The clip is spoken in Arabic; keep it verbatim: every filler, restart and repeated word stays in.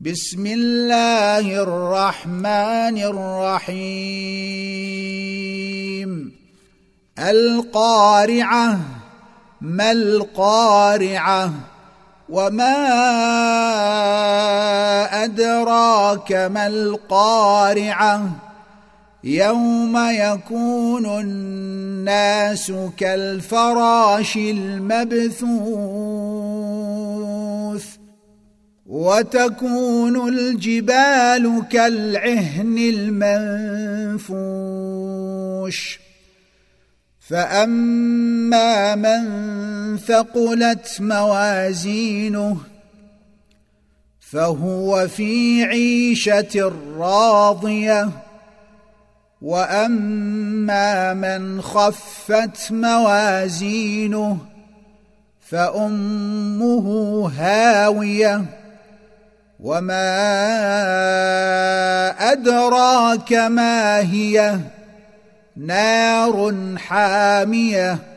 بسم الله الرحمن الرحيم القارعة ما القارعة وما أدراك ما القارعة يوم يكون الناس كالفراش المبثوث وتكون الجبال كالعهن المنفوش فأما من ثقلت موازينه فهو في عيشة راضية وأما من خفت موازينه فأمه هاوية وما أدراك ما هي نار حامية